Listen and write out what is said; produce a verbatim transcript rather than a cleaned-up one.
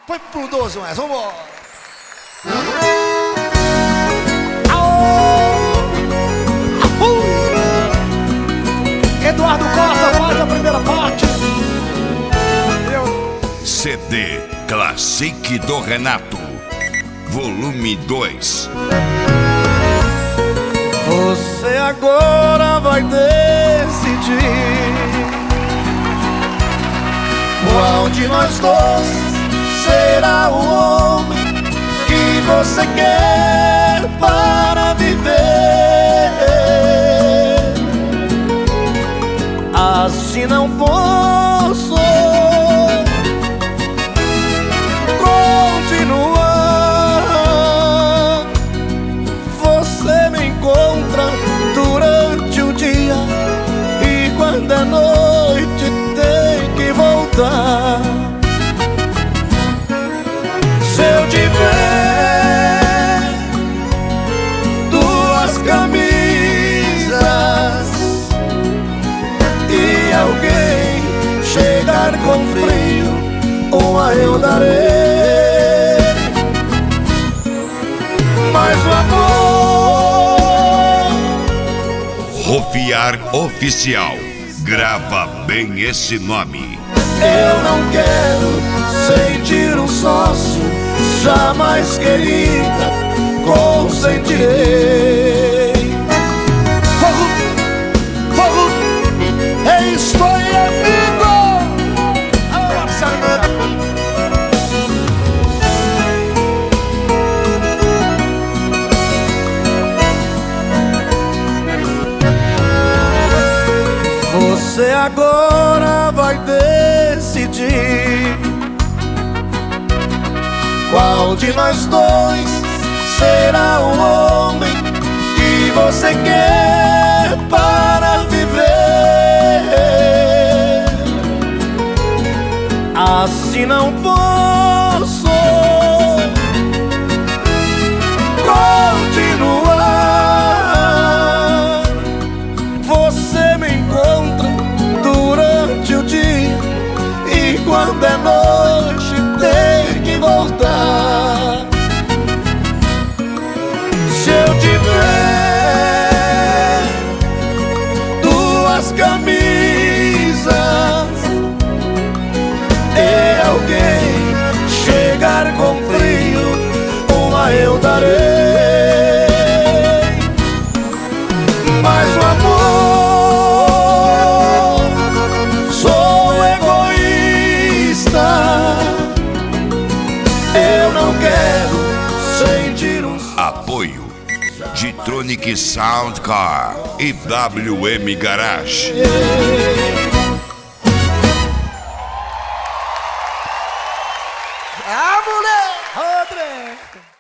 Põe pro doze mais, vambora. Eduardo Costa faz a primeira parte. Eu... C D Classic do Renato, volume dois. Você agora vai decidir qual de nós dois será o homem que você quer para viver. Assim não posso continuar. Você me encontra durante o dia e quando é noite tem que voltar. Se eu tiver duas camisas e alguém chegar com frio, uma eu darei. Mas o amor, Rofiar Oficial, grava bem esse nome. eu não quero sentir um sócio, jamais querida, consentirei. Fogo, fogo, é isto aí, amigo. Alô, Marcelinho. Você agora vai decidir qual de nós dois será o homem que você quer para viver. Assim não posso continuar. Você me encontra durante o dia e quando é noite tem que voltar. Se eu tiver duas camisas e alguém chegar com frio, uma eu darei. Mas o amor, sou egoísta, eu não quero sentir um... Apoio G-Tronic Sound Car e W M Garage. Ah, mulher! Rodrigo!